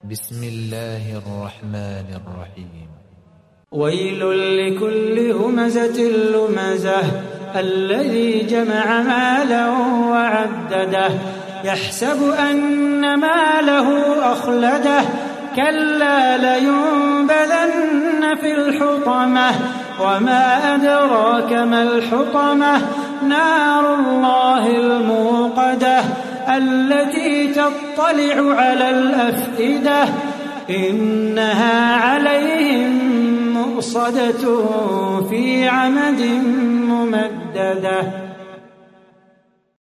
بسم الله الرحمن الرحيم. ويل لكل همزة لمزة الذي جمع مالا وعدده يحسب أن ماله أخلده كلا لينبذن في الحطمة وما أدراك ما الحطمة نار الله الموقدة التي تطلع على الأفئدة إنها عليهم مؤصدة في عمد ممددة.